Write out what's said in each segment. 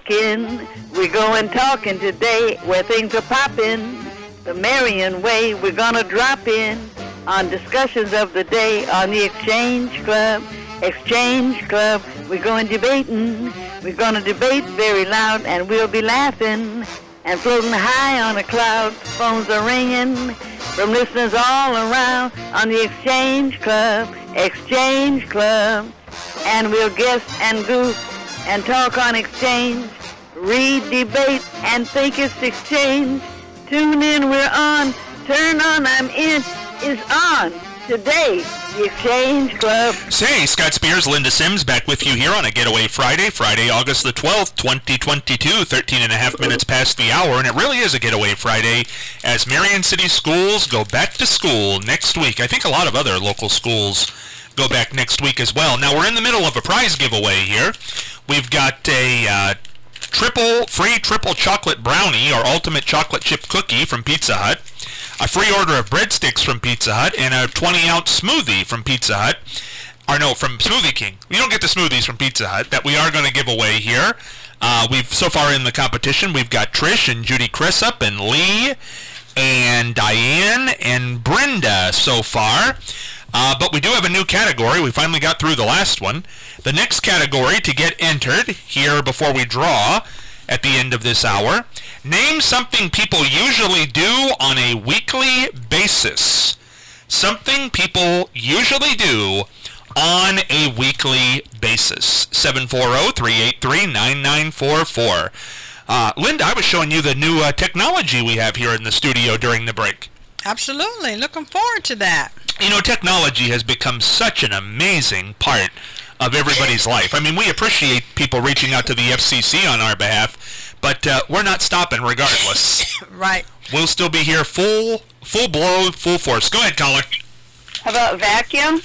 rockin'. We're going talking today where things are poppin'. The Marion way, we're gonna drop in on discussions of the day on the Exchange Club. Exchange Club, we're going debating. We're gonna debate very loud and we'll be laughing and floating high on a cloud. Phones are ringing from listeners all around on the Exchange Club. Exchange Club. And we'll guess and goof and talk on exchange, read, debate, and think it's exchange. Tune in, we're on. Turn on, I'm in, is on. Today, the Exchange Club. Hey, Scott Spears, Linda Sims, back with you here on a Getaway Friday, August the 12th, 2022, 13 and a half minutes past the hour, and it really is a Getaway Friday as Marion City schools go back to school next week. I think a lot of other local schools go back next week as well. Now, we're in the middle of a prize giveaway here. We've got a free triple chocolate brownie or ultimate chocolate chip cookie from Pizza Hut, a free order of breadsticks from Pizza Hut, and a 20-ounce smoothie from Pizza Hut. From Smoothie King. We don't get the smoothies from Pizza Hut that we are going to give away here. So far in the competition, we've got Trish and Judy Crissup and Lee and Diane and Brenda so far. But we do have a new category. We finally got through the last one. The next category to get entered here before we draw at the end of this hour, name something people usually do on a weekly basis. Something people usually do on a weekly basis. 740-383-9944. Linda, I was showing you the new technology we have here in the studio during the break. Absolutely. Looking forward to that. You know, technology has become such an amazing part of everybody's life. I mean, we appreciate people reaching out to the FCC on our behalf, but we're not stopping regardless. Right. We'll still be here full blow, full force. Go ahead, caller. How about vacuum?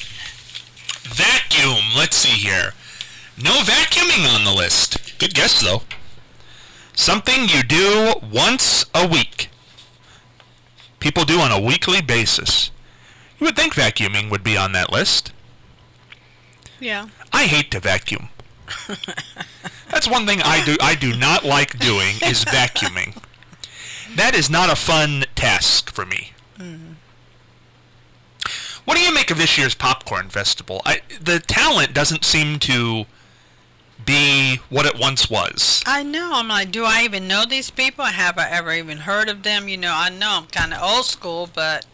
Vacuum. Let's see here. No vacuuming on the list. Good guess, though. Something you do once a week. People do on a weekly basis. You would think vacuuming would be on that list. Yeah. I hate to vacuum. That's one thing I do not like doing is vacuuming. That is not a fun task for me. Mm-hmm. What do you make of this year's Popcorn Festival? The talent doesn't seem to be what it once was. I know. I'm like, do I even know these people? Have I ever even heard of them? You know, I know I'm kind of old school, but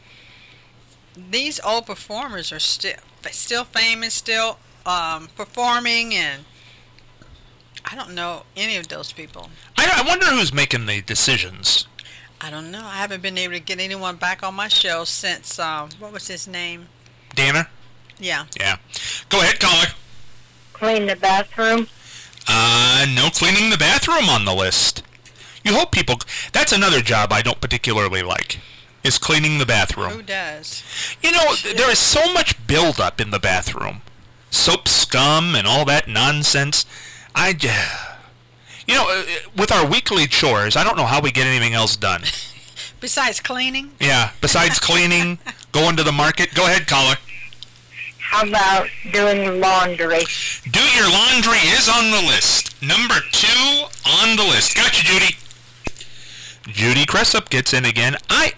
these old performers are still famous, still performing, and I don't know any of those people. I wonder who's making the decisions. I don't know. I haven't been able to get anyone back on my show since, what was his name? Danner? Yeah. Yeah. Go ahead, caller. Clean the bathroom? No cleaning the bathroom on the list. You hope people... That's another job I don't particularly like, is cleaning the bathroom. Who does? You know, there is so much buildup in the bathroom. Soap scum and all that nonsense. You know, with our weekly chores, I don't know how we get anything else done. Besides cleaning? Yeah, besides cleaning, going to the market. Go ahead, caller. How about doing laundry? Do your laundry is on the list. Number 2 on the list. Gotcha, Judy. Judy Cressup gets in again.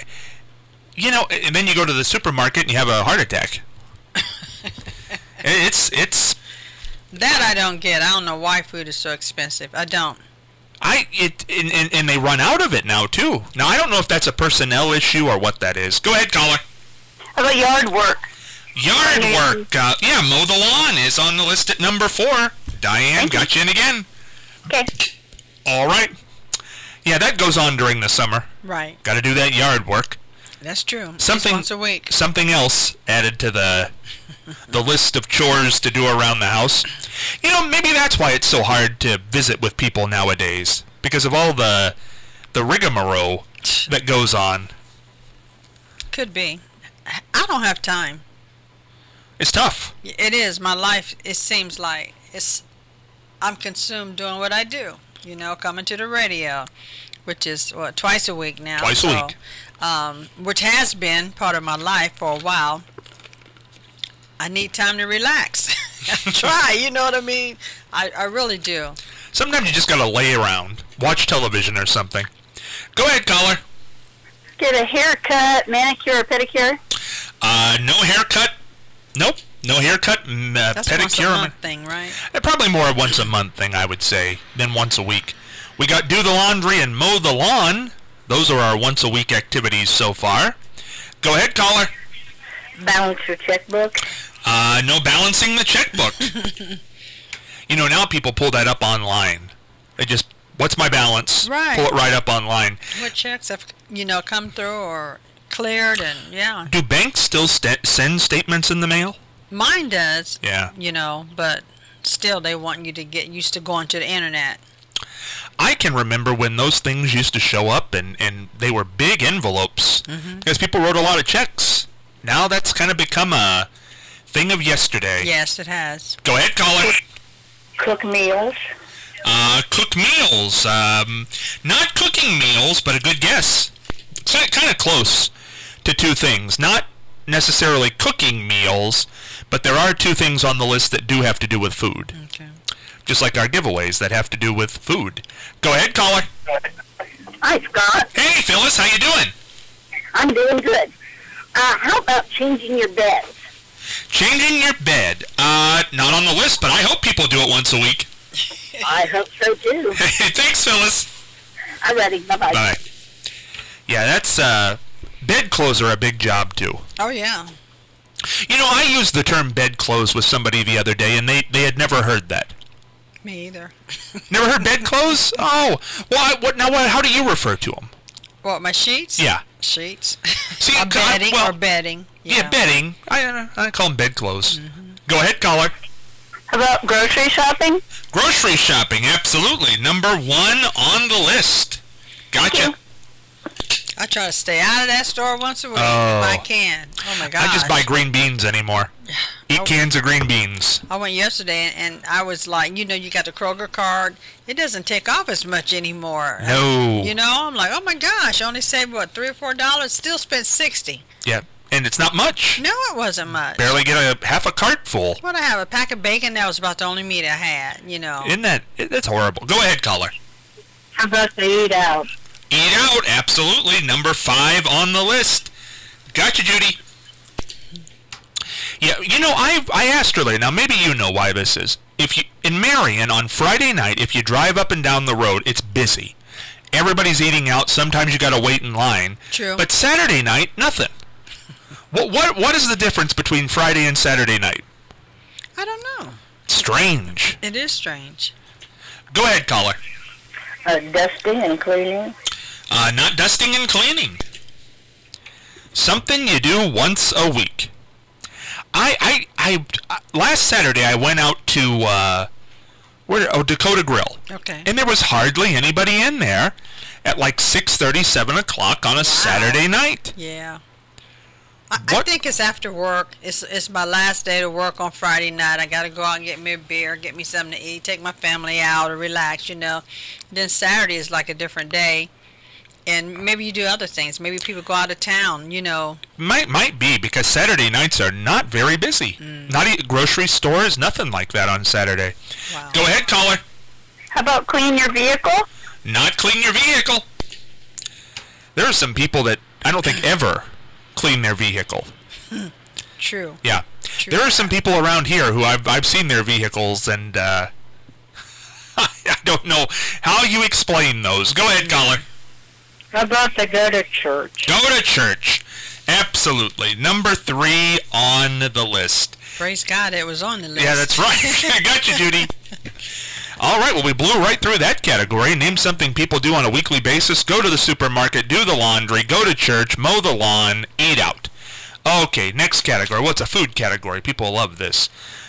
And then you go to the supermarket and you have a heart attack. It's that I don't get. I don't know why food is so expensive. I don't. And they run out of it now too. Now I don't know if that's a personnel issue or what that is. Go ahead, caller. How about yard work? Yard work. Mow the lawn is on the list at number 4. Diane, got you in again. Okay. All right. Yeah, that goes on during the summer. Right. Got to do that yard work. That's true. Something once a week. Something else added to the list of chores to do around the house. You know, maybe that's why it's so hard to visit with people nowadays, because of all the rigmarole that goes on. Could be. I don't have time. It's tough. It is. My life, it seems like I'm consumed doing what I do. You know, coming to the radio, which is twice a week now. Twice a week. Which has been part of my life for a while. I need time to relax. Try, you know what I mean? I really do. Sometimes you just gotta lay around, watch television or something. Go ahead, caller. Get a haircut, manicure, or pedicure? No haircut. Nope. No haircut, That's pedicure. once a month thing, right? Probably more a once a month thing, I would say, than once a week. We got do the laundry and mow the lawn. Those are our once a week activities so far. Go ahead, caller. Balance your checkbook? No balancing the checkbook. Now people pull that up online. They just, what's my balance? Right. Pull it right up online. What checks have, come through or cleared and, yeah. Do banks still send statements in the mail? Mine does. Yeah. But still they want you to get used to going to the internet. I can remember when those things used to show up and they were big envelopes because people wrote a lot of checks. Now that's kind of become a thing of yesterday. Yes, it has. Go ahead, caller. Cook meals? Cook meals. Not cooking meals, but a good guess. Kind of close to two things. Not necessarily cooking meals, but there are two things on the list that do have to do with food. Okay. Just like our giveaways that have to do with food. Go ahead, caller. Hi, Scott. Hey, Phyllis, how you doing? I'm doing good. How about changing your bed? Changing your bed. Not on the list, but I hope people do it once a week. I hope so, too. Thanks, Phyllis. I'm ready. Bye-bye. Bye. Yeah, that's, bed clothes are a big job, too. Oh, yeah. I used the term bed clothes with somebody the other day, and they had never heard that. Me either. Never heard bed clothes? Oh, well, how do you refer to them? What, my sheets? Yeah. Sheets. See, or bedding. Or bedding. Yeah, bedding. I call them bed clothes. Go ahead, caller. How about grocery shopping? Grocery shopping, absolutely. Number 1 on the list. Gotcha. I try to stay out of that store once a week if I can. Oh, my gosh. I just buy green beans anymore. Eat cans of green beans. I went yesterday, and I was like, you got the Kroger card. It doesn't take off as much anymore. No. I'm like, oh, my gosh, I only saved, $3 or $4? Still spent $60. Yeah, and it's not much. No, it wasn't much. Barely get half a cart full. What, I have a pack of bacon? That was about the only meat I had, Isn't that's horrible. Go ahead, caller. How about the eat out? Eat out, absolutely. Number 5 on the list. Gotcha, Judy. Yeah, I asked earlier, now maybe you know why this is. In Marion, on Friday night, if you drive up and down the road, it's busy. Everybody's eating out, sometimes you gotta wait in line. True. But Saturday night, nothing. What is the difference between Friday and Saturday night? I don't know. Strange. It is strange. Go ahead, caller. Dusting and cleaning? Not dusting and cleaning. Something you do once a week. I last Saturday I went out to Dakota Grill. Okay. And there was hardly anybody in there at like 6:30, 7 o'clock on a Saturday night. Yeah. I think it's after work. It's my last day to work on Friday night. I got to go out and get me a beer, get me something to eat, take my family out or relax, Then Saturday is like a different day. And maybe you do other things. Maybe people go out of town, Might be, because Saturday nights are not very busy. Not grocery stores, nothing like that on Saturday. Wow. Go ahead, caller. How about clean your vehicle? Not clean your vehicle. There are some people that I don't think ever clean their vehicle. True. Yeah. True. There are some people around here who I've seen their vehicles, and I don't know how you explain those. Go ahead, caller. How about to go to church? Go to church. Absolutely. Number 3 on the list. Praise God, it was on the list. Yeah, that's right. I got you, Judy. All right, well, we blew right through that category. Name something people do on a weekly basis. Go to the supermarket, do the laundry, go to church, mow the lawn, eat out. Okay, next category. What's a food category? People love this.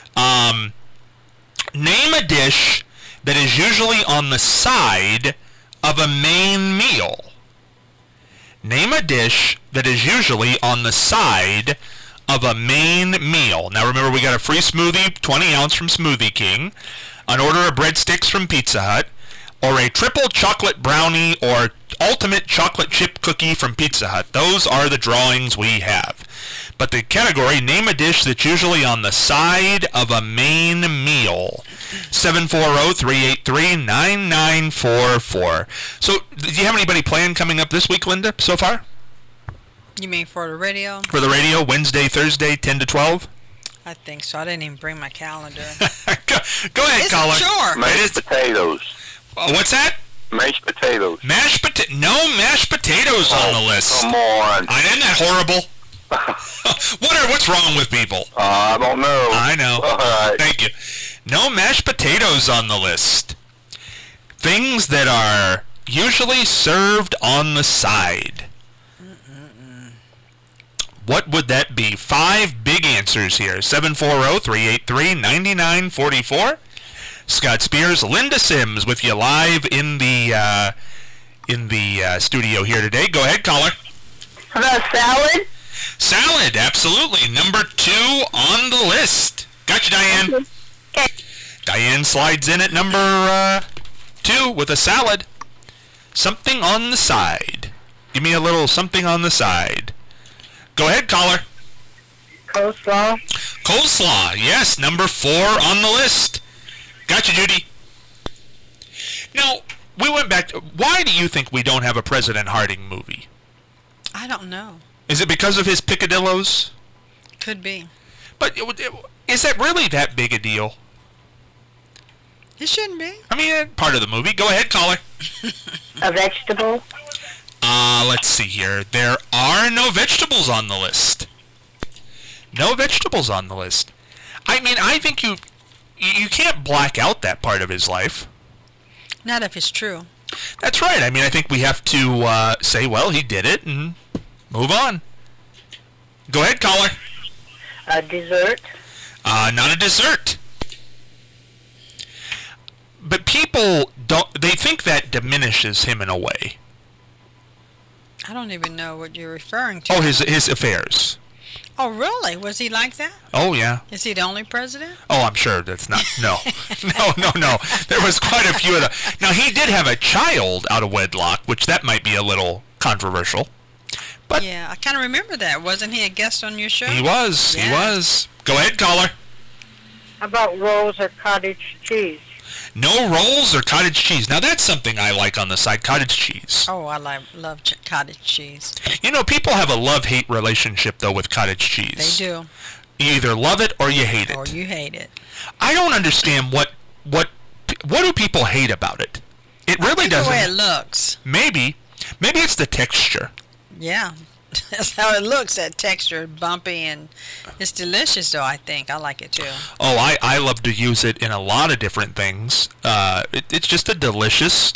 Name a dish that is usually on the side of a main meal. Name a dish that is usually on the side of a main meal. Now remember, we got a free smoothie, 20 ounce from Smoothie King, an order of breadsticks from Pizza Hut, or a triple chocolate brownie or ultimate chocolate chip cookie from Pizza Hut. Those are the drawings we have. But the category, name a dish that's usually on the side of a main meal. 740-383-9944. So, do you have anybody planned coming up this week, Linda, so far? You mean for the radio? For the radio, Wednesday, Thursday, 10 to 12? I think so. I didn't even bring my calendar. Go ahead, caller. Sure. Mashed potatoes. What's that? Mashed potatoes. No mashed potatoes on the list. Come on. Isn't that horrible? What's wrong with people? I don't know. I know. All right. Thank you. No mashed potatoes on the list. Things that are usually served on the side. What would that be? 5 big answers here. 740-383-9944. Scott Spears, Linda Sims with you live in the studio here today. Go ahead, caller. How about salad? Salad, absolutely. Number 2 on the list. Got you, Diane. Okay. Diane slides in at number 2 with a salad. Something on the side. Give me a little something on the side. Go ahead, caller. Coleslaw. Coleslaw, yes, number 4 on the list. Gotcha, Judy. Now, we went back to, why do you think we don't have a President Harding movie? I don't know. Is it because of his picadillos? Could be. But is that really that big a deal? It shouldn't be. I mean, part of the movie. Go ahead, caller. A vegetable. Let's see here. There are no vegetables on the list. No vegetables on the list. I mean, I think you can't black out that part of his life. Not if it's true. That's right. I mean, I think we have to say, well, he did it, and move on. Go ahead, caller. A dessert. Not a dessert. But people they think that diminishes him in a way. I don't even know what you're referring to. Oh, his affairs. Oh, really? Was he like that? Oh, yeah. Is he the only president? Oh, I'm sure that's not, no. No. There was quite a few of them. Now, he did have a child out of wedlock, which that might be a little controversial. But yeah, I kind of remember that. Wasn't he a guest on your show? He was. Yeah. He was. Go ahead, caller. How about rolls or cottage cheese? No rolls or cottage cheese. Now, that's something I like on the side, cottage cheese. Oh, I love cottage cheese. You know, people have a love-hate relationship, though, with cottage cheese. They do. You either love it or you hate it. Or you hate it. I don't understand what do people hate about it? It really doesn't. The way it looks. Maybe it's the texture. Yeah. That's how it looks, that texture, bumpy, and it's delicious, though, I think. I like it, too. Oh, I love to use it in a lot of different things. It's just a delicious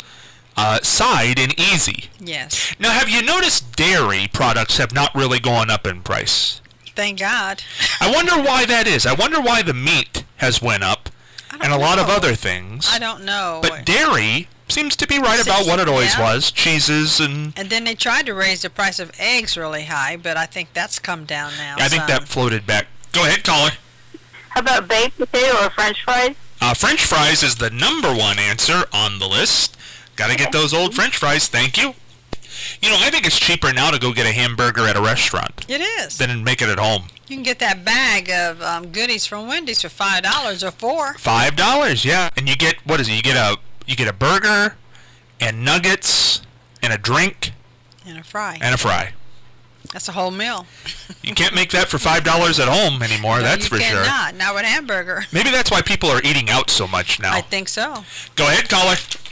side and easy. Yes. Now, have you noticed dairy products have not really gone up in price? Thank God. I wonder why that is. I wonder why the meat has went up and a lot of other things. I don't know. But dairy seems to be right about what it always was. Cheeses and then they tried to raise the price of eggs really high, but I think that's come down now. I think that floated back. Go ahead, caller. How about baked potato or French fries? French fries is the number 1 answer on the list. Got to get those old French fries. Thank you. You know, I think it's cheaper now to go get a hamburger at a restaurant. It is. Than make it at home. You can get that bag of goodies from Wendy's for $5 or $4. $5, yeah. And you get, what is it? You get a burger and nuggets and a drink. And a fry. That's a whole meal. You can't make that for $5 at home anymore, that's for sure. Not with hamburger. Maybe that's why people are eating out so much now. I think so. Go ahead, caller.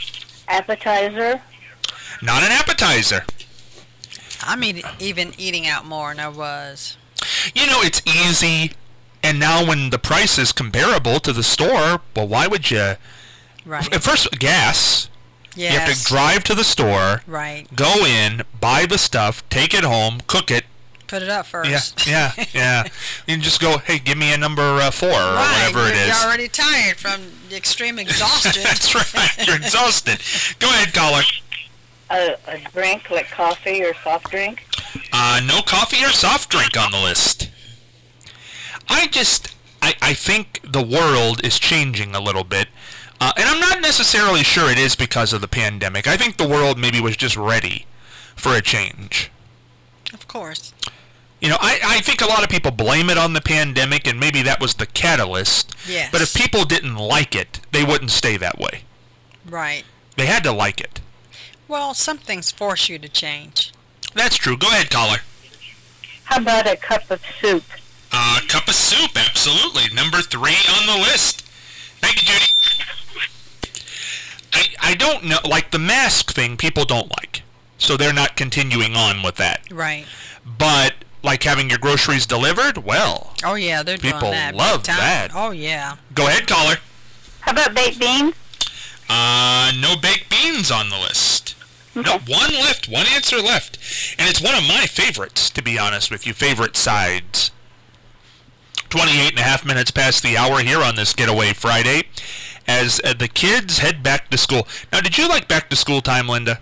Appetizer. Not an appetizer. I'm even eating out more than I was. You know, it's easy, and now when the price is comparable to the store, well, why would you? Right. First, gas. Yes. You have to drive to the store. Right. Go in, buy the stuff, take it home, cook it. Put it up first. Yeah. You can just go, hey, give me a number 4 or whatever it is. You're already tired from the extreme exhaustion. That's right. You're exhausted. Go ahead, caller. A drink like coffee or soft drink? No coffee or soft drink on the list. I think the world is changing a little bit. And I'm not necessarily sure it is because of the pandemic. I think the world maybe was just ready for a change. Of course. You know, I think a lot of people blame it on the pandemic, and maybe that was the catalyst. Yes. But if people didn't like it, they wouldn't stay that way. Right. They had to like it. Well, some things force you to change. That's true. Go ahead, caller. How about a cup of soup? Cup of soup, absolutely. Number 3 on the list. Thank you, Judy. I don't know, like the mask thing, people don't like. So they're not continuing on with that. Right. But, like having your groceries delivered, well, Oh, yeah, they're doing people that. love big time. that. Oh, yeah. Go ahead, caller. How about baked beans? No baked beans on the list. Okay. No, one left, one answer left. And it's one of my favorites, to be honest with you, favorite sides. 28 and a half minutes past the hour here on this Getaway Friday as the kids head back to school. Now, did you like back to school time, Linda?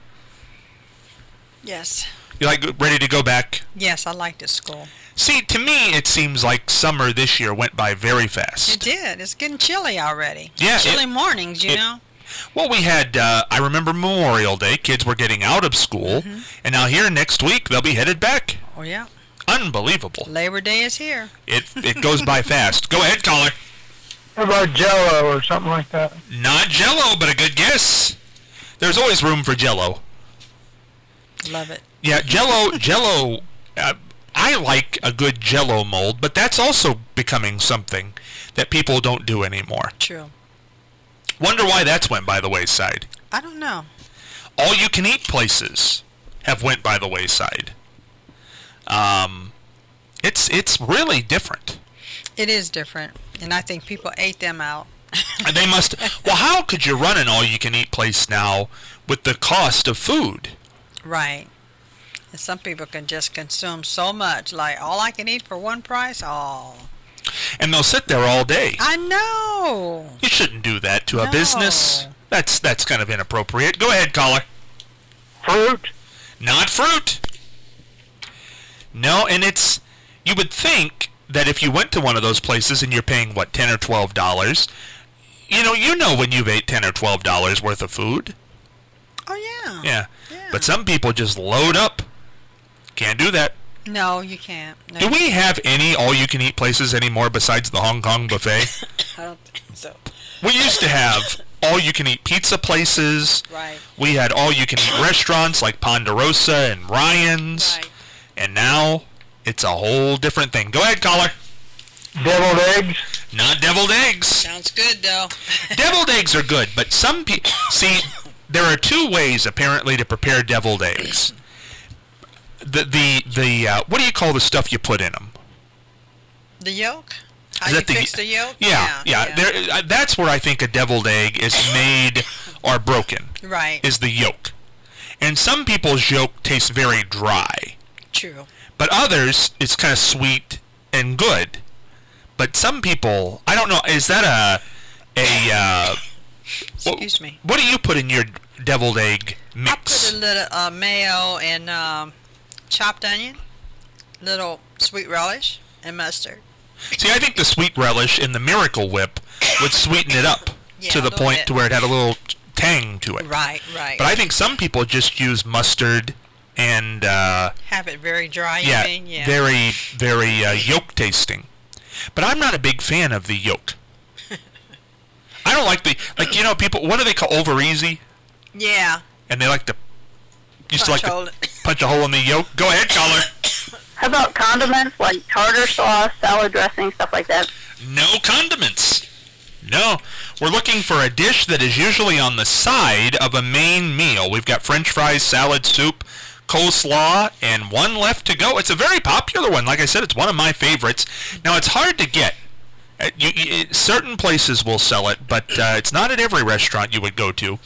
Yes. You like ready to go back? Yes, I liked it school. See, to me, it seems like summer this year went by very fast. It did. It's getting chilly already. Yeah, Chilly mornings, you know. Well, we had, I remember Memorial Day, kids were getting out of school, and now here next week, they'll be headed back. Oh, yeah. Unbelievable. Labor Day is here. It goes by fast. Go ahead, caller. What about Jell-O or something like that? Not Jell-O, but a good guess. There's always room for Jell-O. Love it. Yeah, Jell-O, I like a good Jell-O mold, but that's also becoming something that people don't do anymore. True. Wonder why that's went by the wayside. I don't know. All-you-can-eat places have went by the wayside. It's really different. It is different, and I think people ate them out. And they must. Well, how could you run an all-you-can-eat place now with the cost of food? Right. And some people can just consume so much, like all I can eat for one price. Oh, And they'll sit there all day. I know. You shouldn't do that to a No. business. That's kind of inappropriate. Go ahead, caller. Fruit? Not fruit. No, and it's, you would think that if you went to one of those places and you're paying, what, $10 or $12, you know when you've ate $10 or $12 worth of food. Oh yeah. Yeah. Yeah. But some people just load up. Can't do that. No, you can't. No, Do we have any all-you-can-eat places anymore besides the Hong Kong buffet? I don't think so. We used to have all-you-can-eat pizza places. Right. We had all-you-can-eat restaurants like Ponderosa and Ryan's. Right. And now, it's a whole different thing. Go ahead, caller. Deviled eggs? Not deviled eggs. Sounds good though. Deviled eggs are good, but some people... See, there are two ways, apparently, to prepare deviled eggs. What do you call the stuff you put in them? The yolk? How Is you that the- fix the yolk? Yeah. That's where I think a deviled egg is made or broken, Right. is the yolk. And some people's yolk tastes very dry. True. But others, it's kind of sweet and good. But some people, I don't know, is that Excuse me. what do you put in your deviled egg I mix? put a little mayo and chopped onion, little sweet relish, and mustard. See, I think the sweet relish in the Miracle Whip would sweeten it up Yeah, to a the little point bit. to where it had a little tang to it. Right, right. But I think some people just use mustard and Have it very dry, you mean? Yeah. very, very yolk tasting. But I'm not a big fan of the yolk. I don't like people, what do they call over easy? Yeah. And they like to used to like Punch to punch a hole in the yolk. Go ahead, caller. How about condiments like tartar sauce, salad dressing, stuff like that? No condiments. No. We're looking for a dish that is usually on the side of a main meal. We've got French fries, salad, soup, coleslaw, and one left to go. It's a very popular one. Like I said, it's one of my favorites. Now, it's hard to get. Certain places will sell it, but it's not at every restaurant you would go to.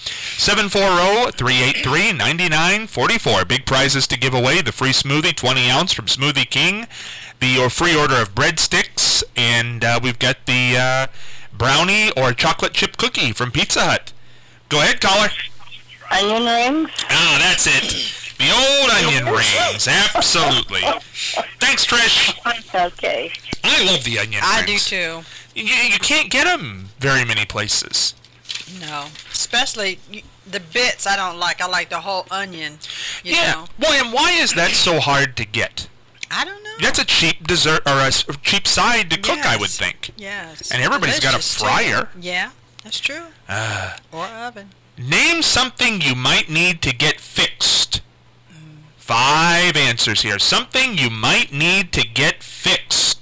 740-383-9944. Big prizes to give away. The free smoothie, 20 ounce from Smoothie King. The free order of breadsticks. And we've got the brownie or chocolate chip cookie from Pizza Hut. Go ahead, caller. Onion rings? Ah, that's it. The old onion rings. Absolutely. Thanks, Trish. Okay. I love the onion I do rings. too. You can't get them very many places. No. Especially the bits I don't like. I like the whole onion, you know. Well, and why is that so hard to get? I don't know. That's a cheap dessert or a cheap side to cook, I would Yes. think. Yes. And everybody's got a Delicious, too. fryer. Yeah, that's true. Or oven. Name something you might need to get fixed. 5 answers here. Something you might need to get fixed.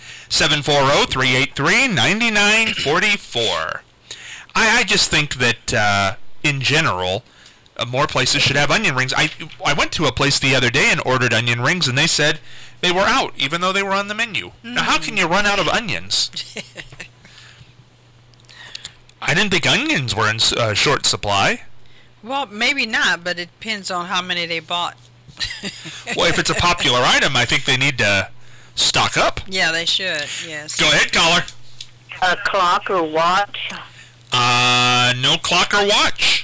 740-383-9944. I just think that, in general, more places should have onion rings. I went to a place the other day and ordered onion rings, and they said they were out, even though they were on the menu. Now, how can you run out of onions? I didn't think onions were in short supply. Well, maybe not, but it depends on how many they bought. Well, if it's a popular item, I think they need to stock up. Yeah, they should. Yes. Go ahead, caller. A clock or watch. No clock or watch.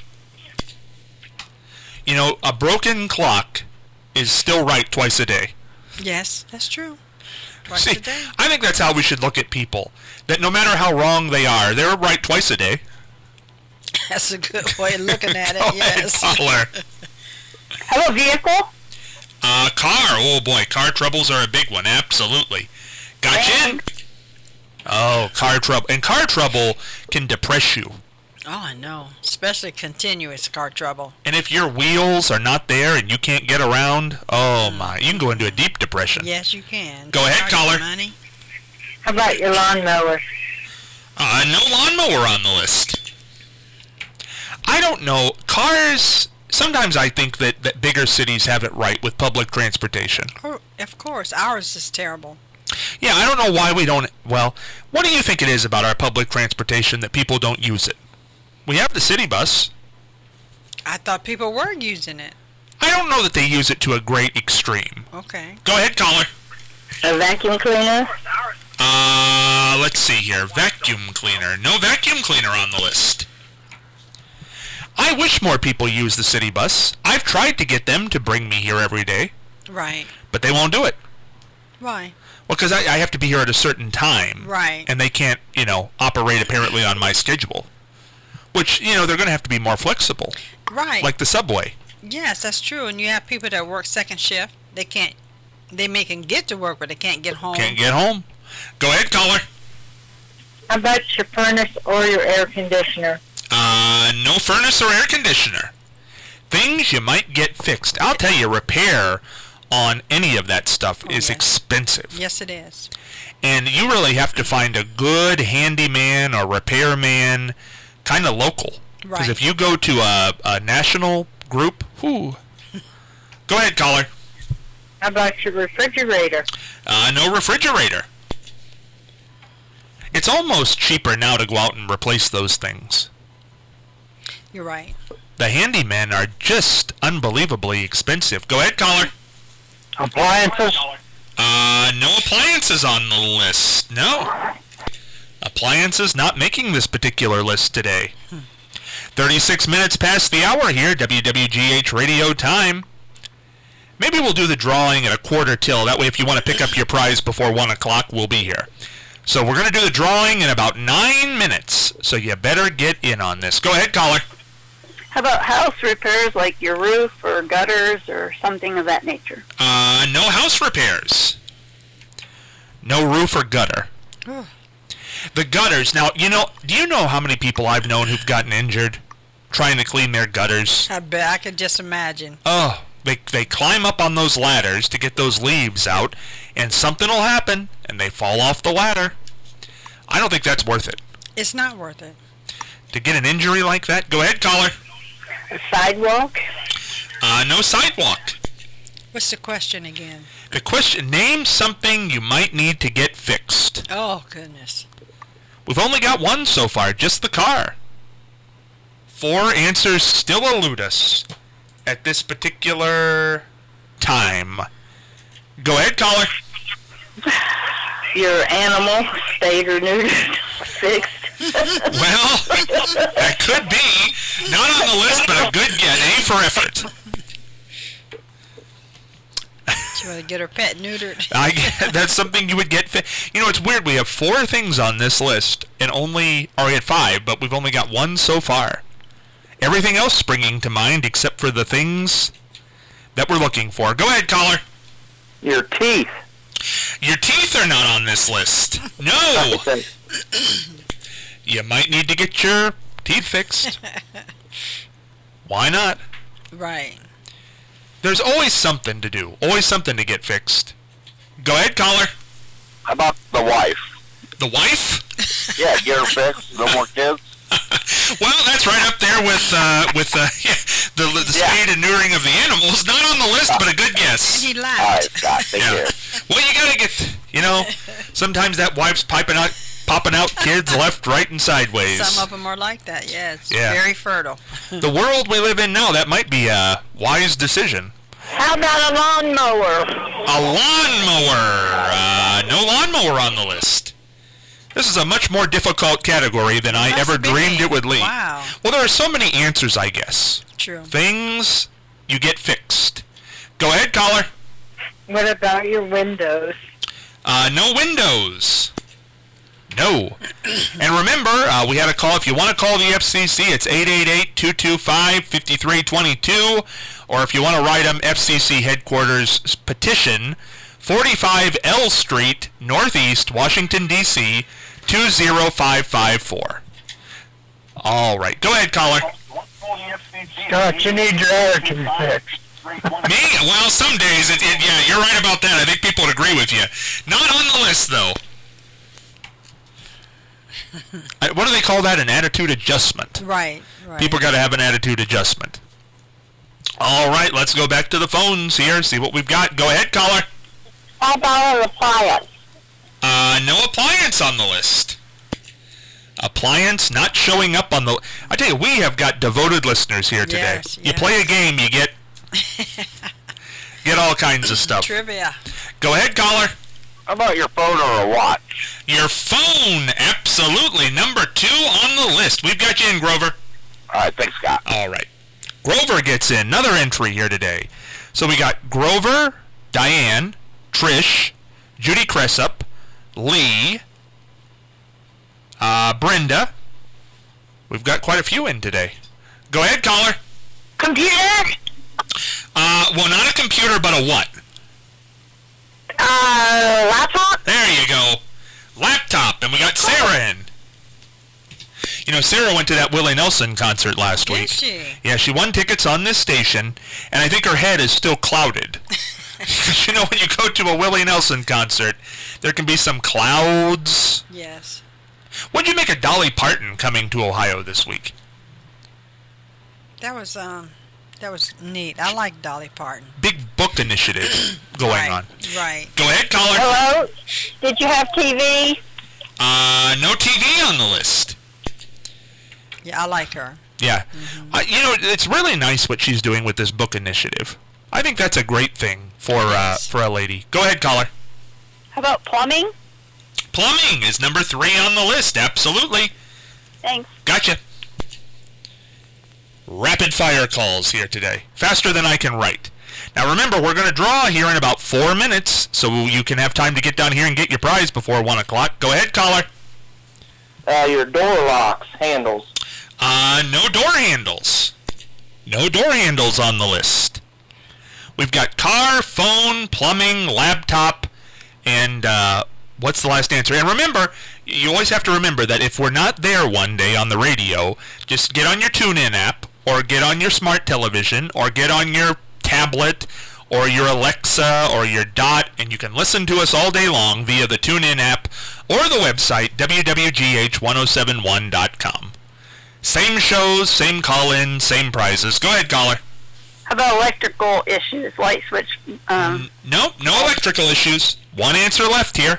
You know, a broken clock is still right twice a day. Yes, that's true. Twice See, a day. I think that's how we should look at people. That no matter how wrong they are, they're right twice a day. That's a good way of looking at it. Go ahead, Yes. caller. How about vehicle? Car. Oh, boy. Car troubles are a big one. Absolutely. Got you in. Oh, car trouble. And car trouble can depress you. Oh, I know. Especially continuous car trouble. And if your wheels are not there and you can't get around, oh, my. You can go into a deep depression. Yes, you can. Go ahead, Charge caller. Money. How about your lawnmower? No lawnmower on the list. I don't know. Cars, sometimes I think that bigger cities have it right with public transportation. Oh, of course. Ours is terrible. Yeah, I don't know why we don't. Well, what do you think it is about our public transportation that people don't use it? We have the city bus. I thought people were using it. I don't know that they use it to a great extreme. Okay. Go ahead, caller. A vacuum cleaner? Let's see here. Vacuum cleaner. No vacuum cleaner on the list. I wish more people use the city bus. I've tried to get them to bring me here every day, Right. but they won't do it. Why? Well, because I have to be here at a certain time. Right. And they can't, operate apparently on my schedule. Which, they're going to have to be more flexible. Right. Like the subway. Yes, that's true. And you have people that work second shift. They can get to work, but they can't get home. Can't get home. Go ahead, caller. How about your furnace or your air conditioner? No furnace or air conditioner. Things you might get fixed. I'll tell you, repair on any of that stuff is yes. expensive. Yes, it is. And you really have to find a good handyman or repairman, kind of local. Because Right. if you go to a national group, whoo. Go ahead, caller. How about your refrigerator? No refrigerator. It's almost cheaper now to go out and replace those things. You're right. The handymen are just unbelievably expensive. Go ahead, caller. Appliances? No appliances on the list. No. Appliances not making this particular list today. 36 minutes past the hour here, WWGH Radio time. Maybe we'll do the drawing at a quarter till. That way if you want to pick up your prize before 1 o'clock, we'll be here. So we're going to do the drawing in about 9 minutes. So you better get in on this. Go ahead, caller. How about house repairs like your roof or gutters or something of that nature? No house repairs. No roof or gutter. The gutters. Now, do you know how many people I've known who've gotten injured trying to clean their gutters? I bet I could just imagine. Oh, they climb up on those ladders to get those leaves out, and something will happen, and they fall off the ladder. I don't think that's worth it. It's not worth it. To get an injury like that? Go ahead, caller. A sidewalk? No sidewalk. What's the question again? The question, name something you might need to get fixed. Oh, goodness. We've only got one so far, just the car. 4 answers still elude us at this particular time. Go ahead, caller. Your animal, spayed or neutered, fixed? Well, that could be. Not on the list, but a good get. A for effort. She want to get her pet neutered. That's something you would get. It's weird. We have 4 things on this list, and we had 5, but we've only got 1 so far. Everything else springing to mind except for the things that we're looking for. Go ahead, caller. Your teeth. Your teeth are not on this list. No. You might need to get your teeth fixed. Why not? Right. There's always something to do. Always something to get fixed. Go ahead, caller. How about the wife? The wife? Yeah, get her fixed. No more kids. Well, that's right up there with the spade and neutering of the animals. Not on the list, but a good guess. He All right, laughed. Scott, take care. Well, you gotta get, sometimes that wife's popping out kids left, right, and sideways. Some of them are like that, yes. Yeah. Very fertile. The world we live in now, that might be a wise decision. How about a lawnmower? A lawnmower. No lawnmower on the list. This is a much more difficult category than I Must ever be. dreamed it would lead. Wow. Well, there are so many answers, I guess. True. Things you get fixed. Go ahead, caller. What about your windows? No windows. No. And remember, we had a call. If you want to call the FCC, it's 888-225-5322. Or if you want to write them, FCC headquarters petition, 45 L Street, Northeast, Washington, D.C., 20554. All right. Go ahead, caller. Scott, you need your attitude fixed. Me? Well, some days, yeah, you're right about that. I think people would agree with you. Not on the list, though. What do they call that? An attitude adjustment. Right. People got to have an attitude adjustment. All right, let's go back to the phones here, see what we've got. Go ahead, caller. How about an appliance? No appliance on the list. Appliance not showing up on the... I tell you, we have got devoted listeners here today. Yes, You play a game, you get all kinds of stuff. Trivia. Go ahead, caller. How about your phone or a watch? Your phone, absolutely. Number 2 on the list. We've got you in, Grover. All right, thanks, Scott. All right. Grover gets in. Another entry here today. So we got Grover, Diane, Trish, Judy Cressup, Lee, Brenda. We've got quite a few in today. Go ahead, caller. Computer? Well, not a computer, but a what? Laptop? There you go. Laptop. And we got Sarah in. Sarah went to that Willie Nelson concert last week. Did she? Yeah, she won tickets on this station, and I think her head is still clouded. When you go to a Willie Nelson concert, there can be some clouds. Yes. What'd you make of Dolly Parton coming to Ohio this week? That was neat. I like Dolly Parton. Big book initiative going on. Right. Go ahead, caller. Hello? Did you have TV? No TV on the list. Yeah, I like her. Yeah. It's really nice what she's doing with this book initiative. I think that's a great thing for a lady. Go ahead, caller. How about plumbing? Plumbing is number 3 on the list. Absolutely. Thanks. Gotcha. Rapid fire calls here today. Faster than I can write. Now remember, we're going to draw here in about 4 minutes, so you can have time to get down here and get your prize before 1 o'clock. Go ahead, caller. Your door locks, handles. No door handles. No door handles on the list. We've got car, phone, plumbing, laptop, and what's the last answer? And remember, you always have to remember that if we're not there one day on the radio, just get on your TuneIn app, or get on your smart television, or get on your tablet, or your Alexa, or your Dot, and you can listen to us all day long via the TuneIn app, or the website, www.gh1071.com. Same shows, same call-in, same prizes. Go ahead, caller. How about electrical issues, light switch? Nope, no electrical issues. 1 answer left here.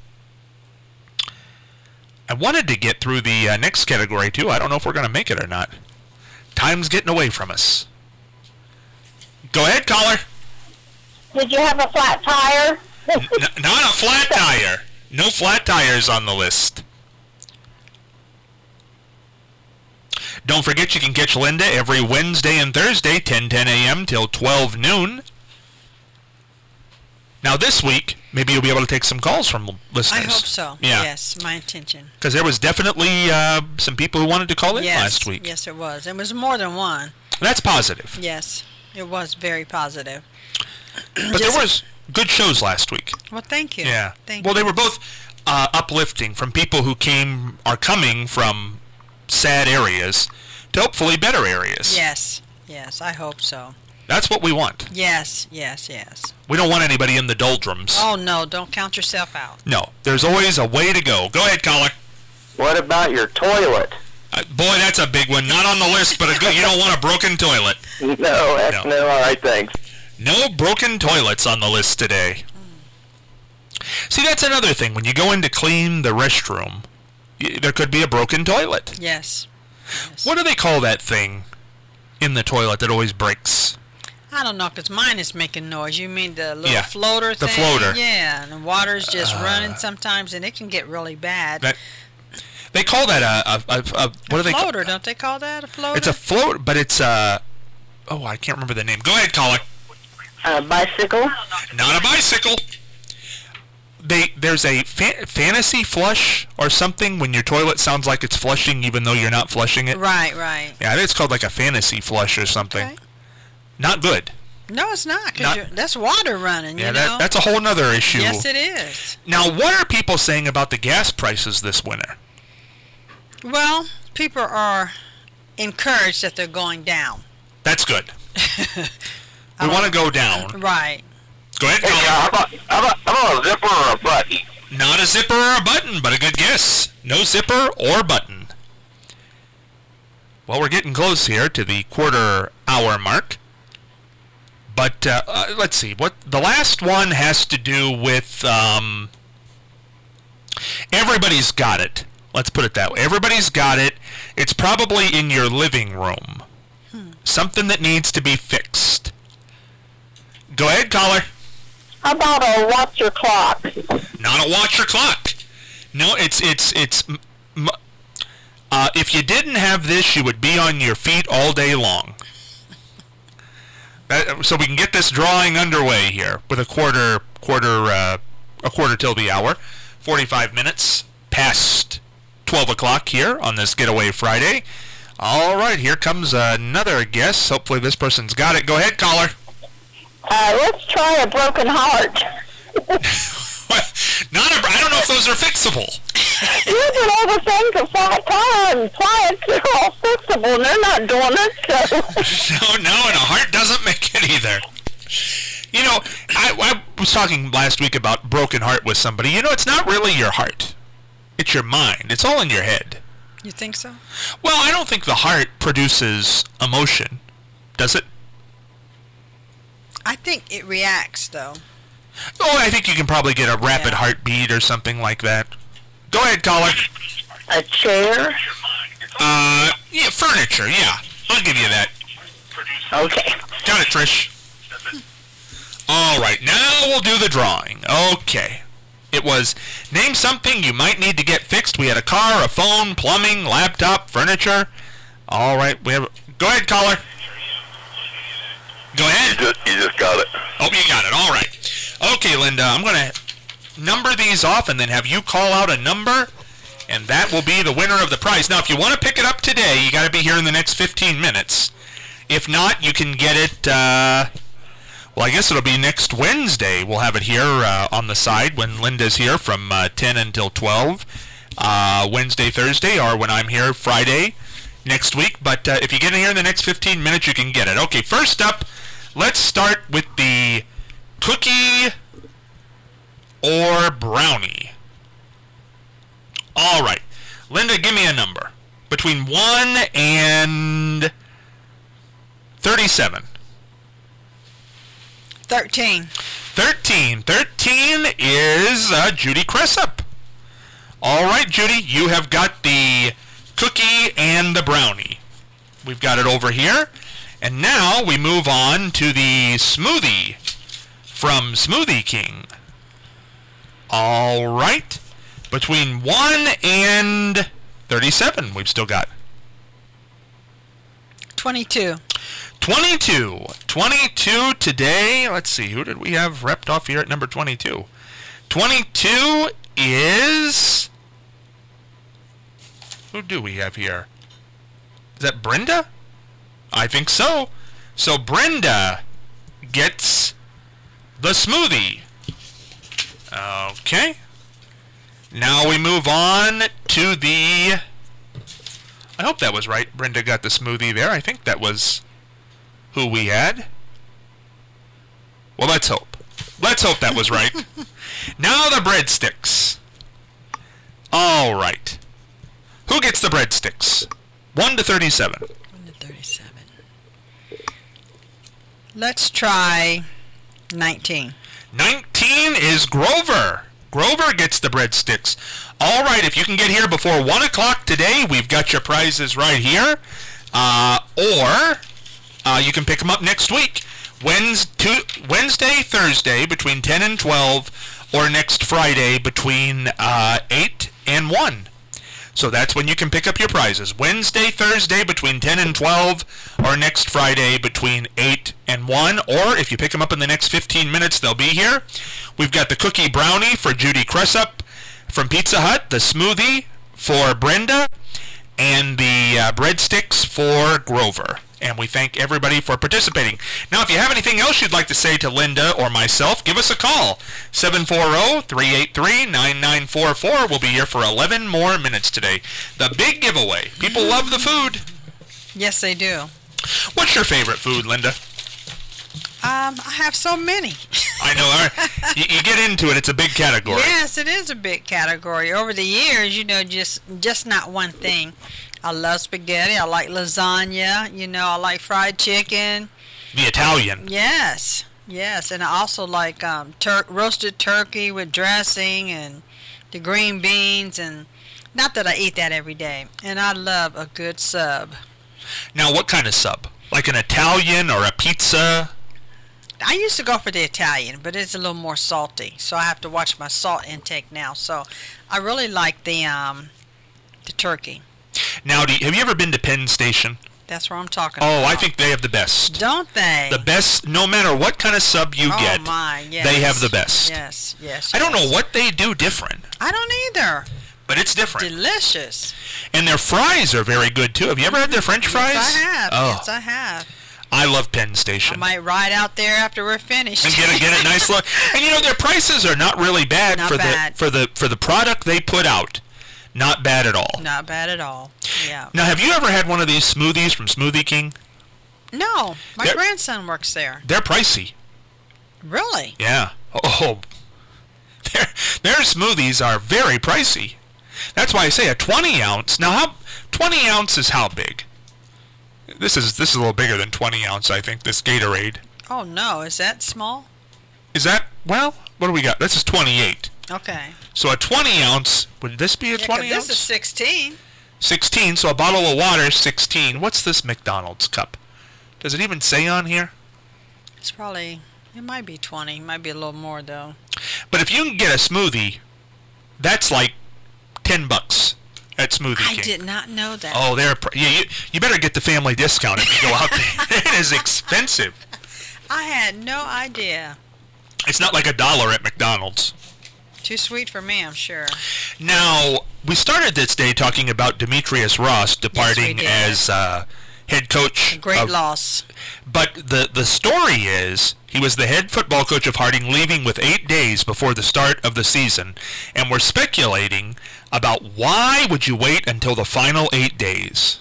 I wanted to get through the next category, too. I don't know if we're going to make it or not. Time's getting away from us. Go ahead, caller. Did you have a flat tire? Not a flat tire. No flat tires on the list. Don't forget you can catch Linda every Wednesday and Thursday, 10 a.m. till 12 noon. Now this week, maybe you'll be able to take some calls from listeners. I hope so. Yeah. Yes, my intention. Because there was definitely some people who wanted to call in last week. Yes, it was. It was more than one. That's positive. Yes, it was very positive. But there was good shows last week. Well, thank you. Yeah. Thank Well, you. they were both uplifting from people who are coming from sad areas to hopefully better areas. Yes. Yes, I hope so. That's what we want. Yes, yes, yes. We don't want anybody in the doldrums. Oh, no, don't count yourself out. No, there's always a way to go. Go ahead, caller. What about your toilet? Boy, that's a big one. Not on the list, but you don't want a broken toilet. No, heck no. All right, thanks. No broken toilets on the list today. See, that's another thing. When you go in to clean the restroom, there could be a broken toilet. Yes. Yes. What do they call that thing in the toilet that always breaks? I don't know, because mine is making noise. You mean the little Yeah, floater the thing? floater. Yeah, and the water's just running sometimes, and it can get really bad. They call that what do they call floater, don't they call that a floater? It's a float, but it's I can't remember the name. Go ahead, caller. A bicycle? Not a bicycle. There's a fantasy flush or something when your toilet sounds like it's flushing even though you're not flushing it. Right, right. Yeah, I think it's called like a fantasy flush or something. Okay. Not good. No, it's not, because that's water running, Yeah, you know? that's a whole nother issue. Yes, it is. Now, what are people saying about the gas prices this winter? Well, people are encouraged that they're going down. That's good. We want to go down. Right. Go ahead, Hey, caller. how about a zipper or a button? Not a zipper or a button, but a good guess. No zipper or button. Well, we're getting close here to the quarter-hour mark. But let's see. What the last one has to do with everybody's got it. Let's put it that way. Everybody's got it. It's probably in your living room. Something that needs to be fixed. Go ahead, caller. How about a watch your clock? Not a watch or clock. No, it's if you didn't have this, you would be on your feet all day long. So we can get this drawing underway here with a quarter till the hour. 45 minutes past 12 o'clock here on this Getaway Friday. All right, here comes another guest. Hopefully this person's got it. Go ahead, caller. Let's try a broken heart. I don't know if those are fixable. You've been over things a 5 times. Why they're all fixable and they're not doing it, so... No, and a heart doesn't make it either. You know, I was talking last week about broken heart with somebody. You know, it's not really your heart. It's your mind. It's all in your head. You think so? Well, I don't think the heart produces emotion. Does it? I think it reacts, though. Oh, I think you can probably get a rapid heartbeat or something like that. Go ahead, caller. A chair? Yeah, furniture, yeah. I'll give you that. Okay. Got it, Trish. All right, now we'll do the drawing. Okay. It was, name something you might need to get fixed. We had a car, a phone, plumbing, laptop, furniture. All right, go ahead, caller. Go ahead. You just got it. Oh, you got it. All right. Okay, Linda, I'm going to number these off and then have you call out a number, and that will be the winner of the prize. Now, if you want to pick it up today, you got to be here in the next 15 minutes. If not, you can get it, well, I guess it'll be next Wednesday. We'll have it here on the side when Linda's here from 10 until 12. Wednesday, Thursday, or when I'm here Friday next week. But if you get in here in the next 15 minutes, you can get it. Okay, first up, let's start with the cookie or brownie. All right. Linda, give me a number. Between 1 and 37. 13. 13. 13 is Judy Cressup. All right, Judy, you have got the cookie and the brownie. We've got it over here. And now we move on to the smoothie from Smoothie King. All right. Between 1 and 37, we've still got 22. 22. 22 today. Let's see, who did we have repped off here at number 22? 22 is... Who do we have here? Is that Brenda? I think so. So Brenda gets the smoothie. Okay. Now we move on to the... I hope that was right. Brenda got the smoothie there. I think that was who we had. Well, let's hope. Let's hope that was right. Now the breadsticks. All right. Who gets the breadsticks? 1 to 37. 1 to 37. Let's try 19. 19 is Grover. Grover gets the breadsticks. All right, if you can get here before 1 o'clock today, we've got your prizes right here. Or you can pick them up next week. Wednesday, Thursday between 10 and 12, or next Friday between 8 and 1. So that's when you can pick up your prizes. Wednesday, Thursday between 10 and 12, or next Friday between 8 and 1. Or if you pick them up in the next 15 minutes, they'll be here. We've got the cookie brownie for Judy Cressup from Pizza Hut, the smoothie for Brenda, and the breadsticks for Grover. And we thank everybody for participating. Now, if you have anything else you'd like to say to Linda or myself, give us a call. 740-383-9944. We'll be here for 11 more minutes today. The big giveaway. People love the food. Yes, they do. What's your favorite food, Linda? I have so many. I know. You get into it. It's a big category. Yes, it is a big category. Over the years, just not one thing. I love spaghetti. I like lasagna. I like fried chicken. The Italian. Yes. And I also like roasted turkey with dressing and the green beans. And not that I eat that every day. And I love a good sub. Now, what kind of sub? Like an Italian or a pizza? I used to go for the Italian, but it's a little more salty. So I have to watch my salt intake now. So I really like the turkey. Now, have you ever been to Penn Station? That's where I'm talking about. Oh, I think they have the best. Don't they? The best, no matter what kind of sub you get. Oh, my, yes. They have the best. Yes. I don't know what they do different. I don't either. But it's different. Delicious. And their fries are very good, too. Have you ever had their French fries? Yes, I have. Oh. Yes, I have. I love Penn Station. I might ride out there after we're finished. And get a nice look. And their prices are not really bad Not for bad. the product they put out. Not bad at all. Not bad at all. Yeah. Now, have you ever had one of these smoothies from Smoothie King? No. My grandson works there. They're pricey. Really? Yeah. Oh. Their smoothies are very pricey. That's why I say a 20 ounce. Now, 20 ounce is how big? This is a little bigger than 20 ounce, I think, this Gatorade. Oh, no. Is that small? Is that, well, what do we got? This is 28. Okay. So a 20 ounce, would this be a 20 ounce? This is 16. 16, so a bottle of water, 16. What's this McDonald's cup? Does it even say on here? It's probably, it might be 20. It might be a little more, though. But if you can get a smoothie, that's like $10 at Smoothie King. I did not know that. Oh, you better get the family discount if you go out there. It is expensive. I had no idea. It's not like $1 at McDonald's. Too sweet for me, I'm sure. Now, we started this day talking about Demetrius Ross departing as head coach. A great loss. But the story is he was the head football coach of Harding, leaving with 8 days before the start of the season. And we're speculating about why would you wait until the final 8 days?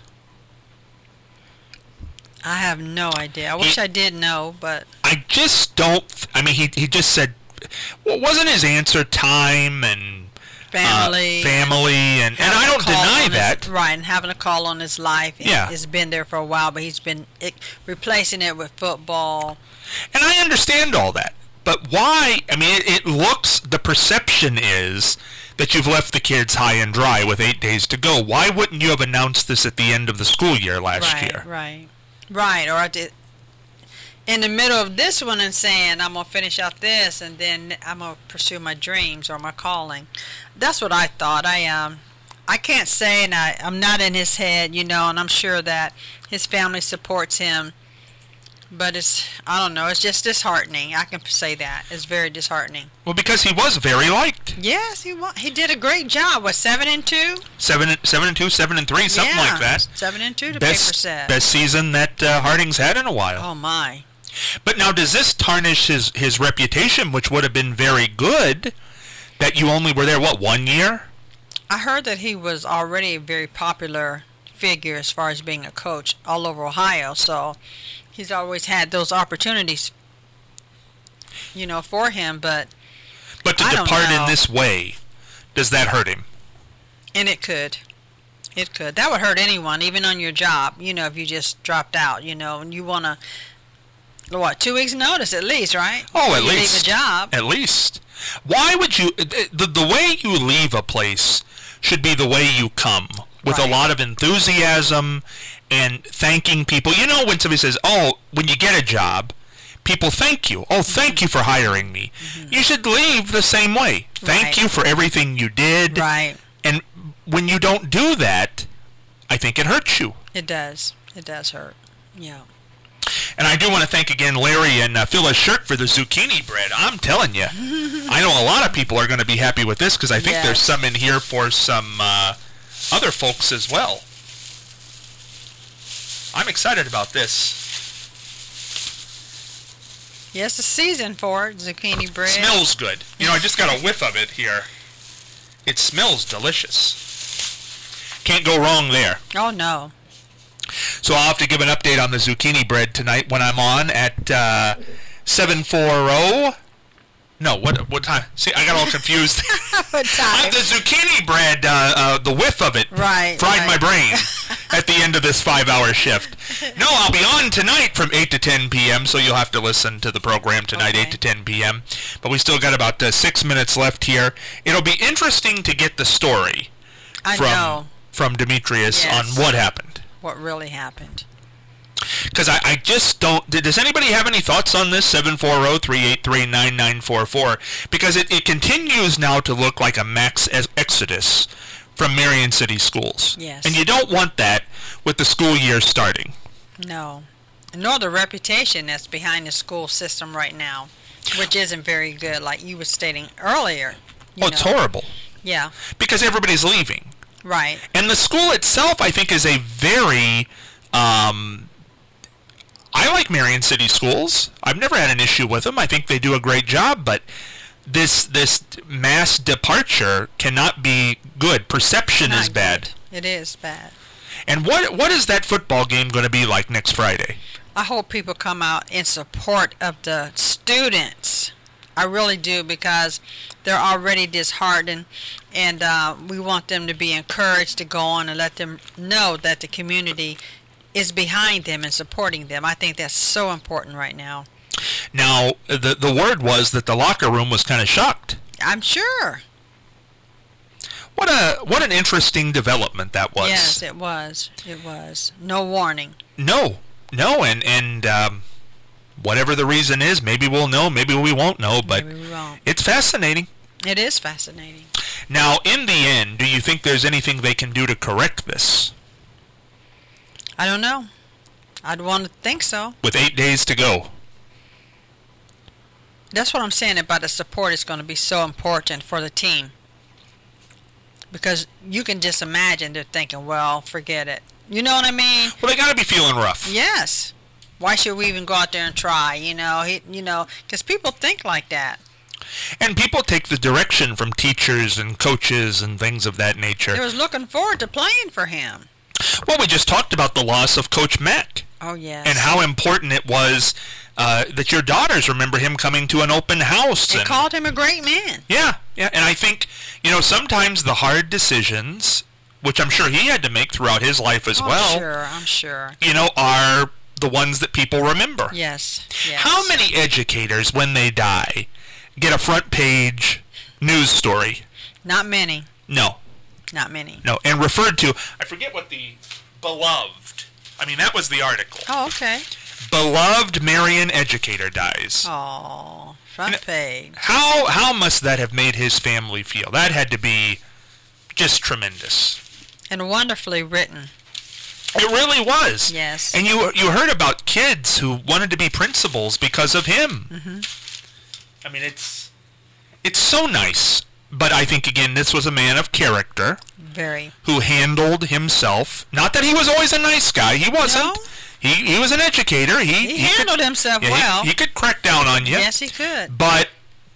I have no idea. I wish I did know, but... I just don't... he just said... Well, wasn't his answer time and... Family. And I don't deny that. Right, and having a call on his life. Yeah. It's been there for a while, but he's been replacing it with football. And I understand all that. But why? It looks... The perception is that you've left the kids high and dry with 8 days to go. Why wouldn't you have announced this at the end of the school year last year? Right, or I did in the middle of this one and saying, I'm going to finish out this, and then I'm going to pursue my dreams or my calling. That's what I thought. I can't say, and I'm not in his head, and I'm sure that his family supports him. But I don't know, it's just disheartening. I can say that. It's very disheartening. Well, because he was very liked. Yes, he was. He did a great job. What, 7-2? 7-2, 7-3, something like that. 7-2, the paper said. Best season that Harding's had in a while. Oh, my. But now, does this tarnish his reputation, which would have been very good, that you only were there, 1 year? I heard that he was already a very popular figure as far as being a coach all over Ohio, so he's always had those opportunities, for him, but to depart in this way, does that hurt him? And it could. It could. That would hurt anyone, even on your job, if you just dropped out, and you want to, 2 weeks notice at least, right? Oh, at you least. Leave a job. At least. Why would you, the way you leave a place should be the way you come, with a lot of enthusiasm and thanking people. When somebody says, when you get a job, people thank you. Oh, thank you for hiring me. You should leave the same way. Thank you for everything you did. Right. And when you don't do that, I think it hurts you. It does. It does hurt. Yeah. And I do want to thank again Larry and Phyllis Shirk for the zucchini bread. I'm telling you, I know a lot of people are going to be happy with this because I think there's some in here for some other folks as well. I'm excited about this. Yes, the season for it, zucchini bread. Smells good. I just got a whiff of it here. It smells delicious. Can't go wrong there. Oh, no. So I'll have to give an update on the zucchini bread tonight when I'm on at 7:40. No, what time? See, I got all confused. What time? The zucchini bread, the whiff of it fried my brain at the end of this 5-hour shift. No, I'll be on tonight from 8 to 10 p.m., so you'll have to listen to the program tonight, 8 to 10 p.m. But we still got about 6 minutes left here. It'll be interesting to get the story from Demetrius on what happened. What really happened. Because I just don't... Does anybody have any thoughts on this? 740-383-9944. Because it continues now to look like a max exodus from Marion City Schools. Yes. And you don't want that with the school year starting. No. Nor the reputation that's behind the school system right now, which isn't very good, like you were stating earlier. It's horrible. Yeah. Because everybody's leaving. Right. And the school itself, I think, is a very... I like Marion City Schools. I've never had an issue with them. I think they do a great job, but this mass departure cannot be good. Perception is bad. It is bad. And what is that football game going to be like next Friday? I hope people come out in support of the students. I really do, because they're already disheartened, and we want them to be encouraged to go on and let them know that the community is behind them and supporting them. I think that's so important right now. Now, the word was that the locker room was kind of shocked. I'm sure. What an interesting development that was. Yes, it was. It was. No warning. No, and whatever the reason is, maybe we'll know, maybe we won't know, but maybe we won't. It's fascinating. It is fascinating. Now, in the end, do you think there's anything they can do to correct this? I don't know. I'd want to think so. With 8 days to go. That's what I'm saying about the support is going to be so important for the team. Because you can just imagine they're thinking, well, forget it. You know what I mean? Well, they got to be feeling rough. Yes. Why should we even go out there and try? Because people think like that. And people take the direction from teachers and coaches and things of that nature. They was looking forward to playing for him. Well, we just talked about the loss of Coach Mack. Oh, yes. And how important it was that your daughters remember him coming to an open house. They called him a great man. Yeah. And I think, sometimes the hard decisions, which I'm sure he had to make throughout his life as well. I'm sure. Are the ones that people remember. Yes. How many educators, when they die, get a front page news story? Not many. No. Not many. No, and referred to, I forget what the beloved, that was the article. Oh, okay. Beloved Marion educator dies. Oh, front page. How must that have made his family feel? That had to be just tremendous. And wonderfully written. It really was. Yes. And you heard about kids who wanted to be principals because of him. Mm-hmm. It's so nice. But I think, again, this was a man of character. Very. Who handled himself. Not that he was always a nice guy. He wasn't. No? He was an educator. He handled himself well. He could crack down on you. Yes, he could. But,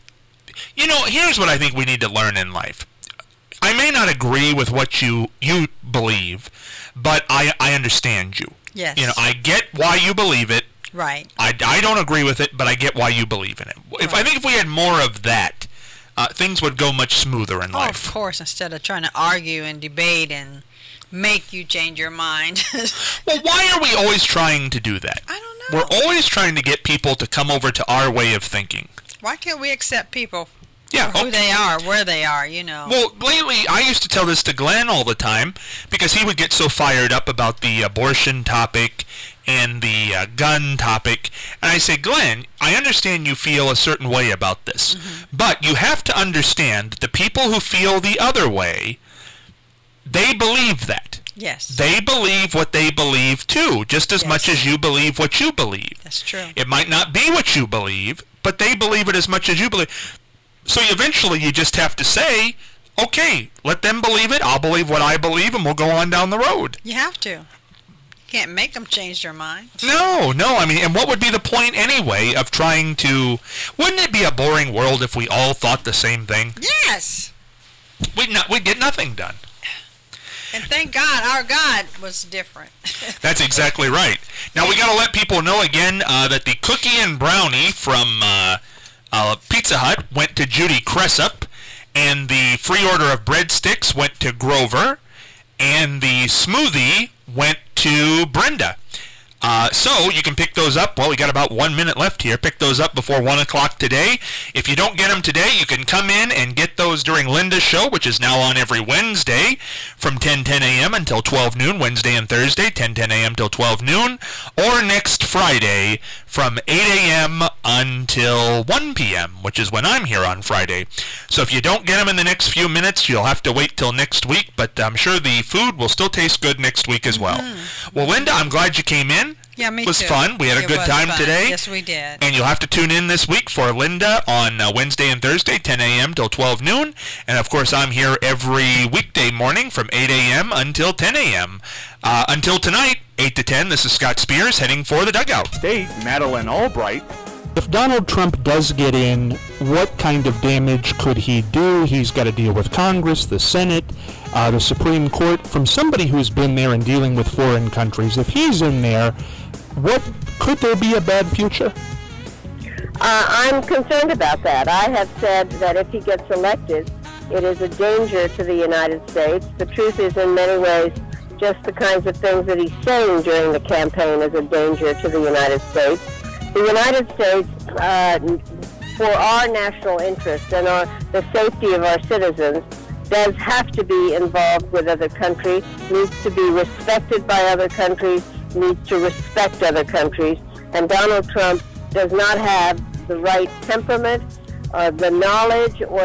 here's what I think we need to learn in life. I may not agree with what you believe, but I understand you. Yes. I get why you believe it. Right. I don't agree with it, but I get why you believe in it. I think if we had more of that, things would go much smoother in life. Of course, instead of trying to argue and debate and make you change your mind. Well, why are we always trying to do that? I don't know. We're always trying to get people to come over to our way of thinking. Why can't we accept people Yeah, for who they are, where they are, Well, lately, I used to tell this to Glenn all the time because he would get so fired up about the abortion topic and the gun topic. And I say, Glenn, I understand you feel a certain way about this, but you have to understand that the people who feel the other way, they believe that. Yes. They believe what they believe too, just as much as you believe what you believe. That's true. It might not be what you believe, but they believe it as much as you believe. So eventually you just have to say, okay, let them believe it, I'll believe what I believe, and we'll go on down the road. You have to. You can't make them change their mind. No, and what would be the point anyway of trying to... Wouldn't it be a boring world if we all thought the same thing? Yes! We'd get nothing done. And thank God, our God was different. That's exactly right. Now we got to let people know again that the cookie and brownie from Pizza Hut went to Judy Cressup, and the free order of breadsticks went to Grover, and the smoothie went to Brenda. So you can pick those up. Well, we got about 1 minute left here. Pick those up before 1 o'clock today. If you don't get them today, you can come in and get those during Linda's show, which is now on every Wednesday from 10:10 a.m. until 12 noon, Wednesday and Thursday, 10:10 a.m. till 12 noon, or next Friday from 8 a.m. until 1 p.m., which is when I'm here on Friday. So if you don't get them in the next few minutes, you'll have to wait till next week, but I'm sure the food will still taste good next week as well. Well, Linda, I'm glad you came in. Yeah, me too. It was fun. We had a good time today. Yes, we did. And you'll have to tune in this week for Linda on Wednesday and Thursday, 10 a.m. till 12 noon. And, of course, I'm here every weekday morning from 8 a.m. until 10 a.m. Until tonight, 8 to 10, this is Scott Spears heading for the dugout. State, Madeleine Albright. If Donald Trump does get in, what kind of damage could he do? He's got to deal with Congress, the Senate, the Supreme Court. From somebody who's been there and dealing with foreign countries, if he's in there, could there be a bad future? I'm concerned about that. I have said that if he gets elected, it is a danger to the United States. The truth is, in many ways, just the kinds of things that he's saying during the campaign is a danger to the United States. The United States, for our national interest and the safety of our citizens, does have to be involved with other countries, needs to be respected by other countries, needs to respect other countries. And Donald Trump does not have the right temperament, the knowledge, or